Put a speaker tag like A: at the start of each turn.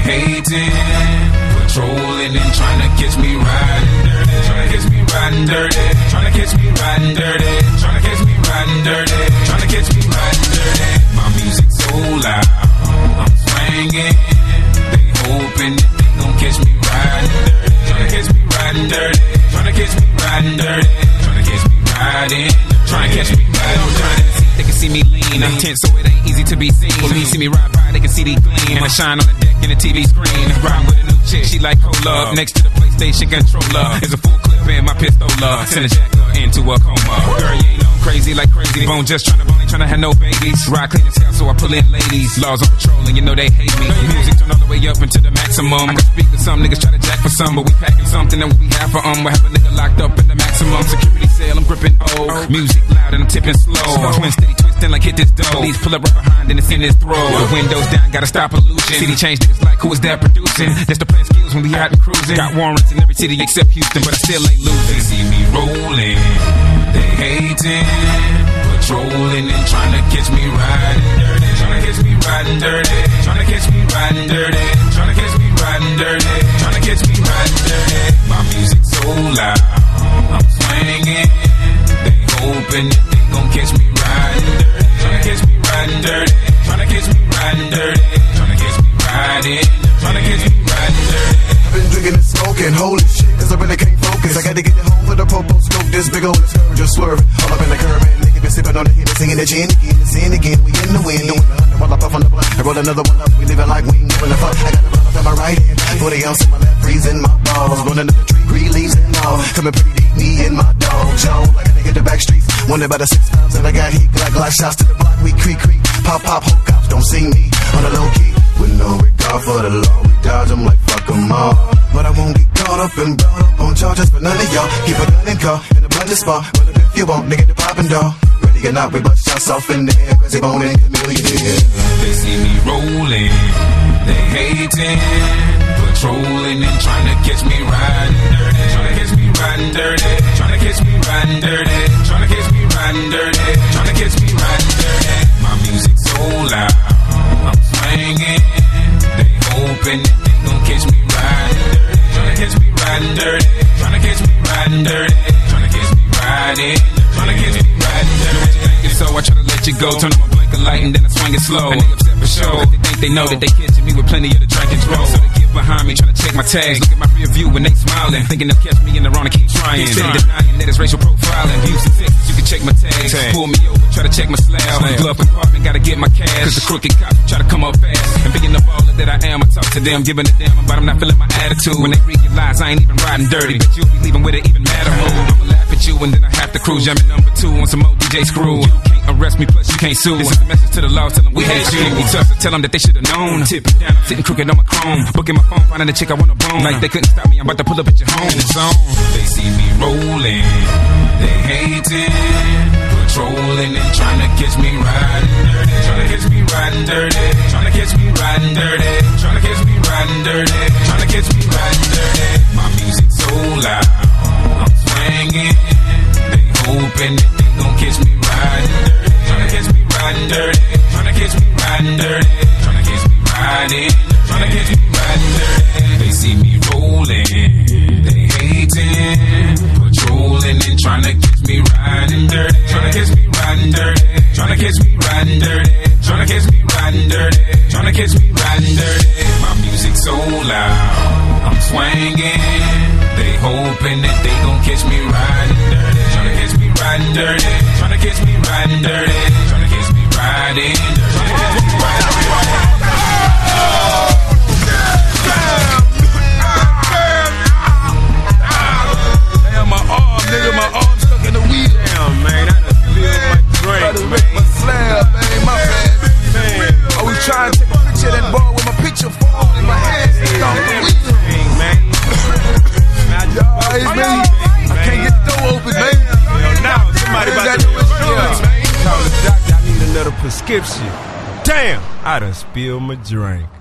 A: hating, patrolling and trying to catch me riding dirty. Trying to catch me riding dirty. Trying to catch me riding dirty. Trying to catch me riding dirty. Trying to catch me riding dirty. My music so loud, I'm swinging. They hoping that they gon' catch me riding dirty. Trying to catch me riding dirty. Trying to catch me riding dirty. Trying to catch me riding. Trying to catch me riding dirty. They can see me lean, I'm tense, so it ain't easy to be seen. When they see me ride by, they can see the gleam. And I shine on the deck in the TV screen. Ride with a new chick, she like cola. Next to the PlayStation controller is a full clip in my pistola. Send a jacker into a coma. Girl, you ain't know I'm crazy like crazy. Bone just tryna bone, ain't tryna have no babies. Ride clean as hell, so I pull in ladies. Laws on patrol, and you know they hate me. Music turn all the way up into the maximum. I can speak to some niggas, try to jack for some, but we packing something that we have for We have a nigga locked up in the maximum security cell. I'm gripping old. Music loud and I'm tipping slow. Twin steady twisting like hit this dough. These pull up right behind and it's in his throat. The windows down, gotta stop pollution. City change niggas like who is that producing? That's the plan skills when we out and cruising. Got warrants in every city except Houston, but I still ain't losing. They see me rolling, they hating, patrolling and trying to catch me riding dirty. Trying to catch me riding dirty. Trying to catch me riding dirty. Trying to catch me riding dirty. Trying to catch me riding dirty. My music so loud, I'm swinging. They hoping that they gon' catch me riding dirty. Tryna catch me riding dirty. Tryna catch me riding dirty. Tryna catch me riding. Tryna catch me riding dirty.
B: I've been drinking and smoking, holy shit, cause I really can't focus. I gotta get it home with a popo scope, this big old scourge just swerving. All up in the curb, man, nigga been sipping on the Henny, singing the gin again, and sin again. We in the wind, doing the under while I puff on the blunt. I roll another one up, we living like we ain't giving a fuck. I got a run up in my right hand, 40 ounce in my left, freezing my balls. Running up the tree, green leaves and all. Coming pretty deep, me and my dog, Joe. Like a nigga the back streets, wondering about the 6 pounds, and I got heat, like shots to the block, we creak, pop, whole cops don't see me on the low key. With no regard for the law, we dodge them like fuck them all. But I won't get caught up and brought up on charges for none of y'all. Keep a gun and car in a blender spot. Run up if you want, nigga, the poppin' dog. Ready or not, we bust shots off in the air, cause they bone and chameleon.
A: They see me rolling, they hating, patrolling and trying to catch me riding dirty. Trying to catch me riding dirty. Trying to catch me riding dirty. Trying to catch me riding dirty. Trying to catch me riding dirty. My music so loud, I'm swinging. They hoping that they gon' catch me riding dirty. Tryna catch me riding dirty. Tryna catch me riding dirty. Tryna catch me riding. Tryna catch me riding dirty. So I try to let you go, turn on my blinker light and then I swing it slow. And they upset for sure. They think they know that they catching me with plenty of the drink and throw. So they get behind me, trying to check my tags. Look at my rear view when they smiling, thinking they'll catch me in the wrong and keep trying. Steady denying that it's racial profiling. Views and Texas, you can check my tags. Pull me over, try to check my slab. Glove compartment, gotta get my cash. Cause the crooked cops try to come up fast. And being the baller that I am, I talk to them, giving a damn about them, not feeling my attitude. When they realize I ain't even riding dirty, but you'll be leaving with it even madder mood. I'ma laugh at you and then I have to cruise. Jamming number 2 on some old DJ Screw. You can't arrest me, plus you can't sue. This is a message to the law, tell them we hate you. We tough, so tell them that they should've known. Tip it down, I'm sitting crooked on my chrome. Booking my phone, finding a chick I wanna bone. Like they couldn't stop me, I'm about to pull up at your home. It's on. They see me rolling, they hating, patrolling and trying to catch me riding dirty. Trying to catch me riding dirty. Trying to catch me riding dirty. Trying to catch me riding dirty. Trying to catch me riding dirty. My music so loud, I'm swinging. They hoping that they gon' catch me riding dirty. Trying to catch me riding dirty. Trying to catch me riding dirty. Trying to catch me riding. Trying to catch me riding dirty. They see me rolling, they hating, patrolling and trying to catch me riding dirty. Trying to catch me riding dirty. Trying to catch me riding dirty. Trying to catch me riding dirty. Trying to catch me riding dirty. My music so loud, I'm swinging. They hoping that they gon' catch me riding dirty. Trying to catch me riding dirty. Trying to catch me riding dirty. Trying to catch me riding dirty. Trying to catch me riding dirty.
C: Damn, my arm, nigga, my arm stuck in the weed. Damn, man, I done feel my drink, man. My slab, man, my bad, man. I was trying to take a picture of that ball with my picture falling in my hands. Man. I can't get the door open, man. Now somebody about to call the doctor. I need another prescription. Damn, I done spilled my drink.